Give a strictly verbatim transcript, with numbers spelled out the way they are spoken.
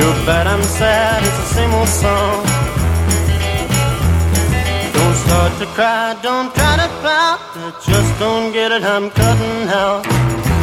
feel bad, I'm sad, it's the same old song. Don't start to cry, don't try to pout, I just don't get it, I'm cutting out.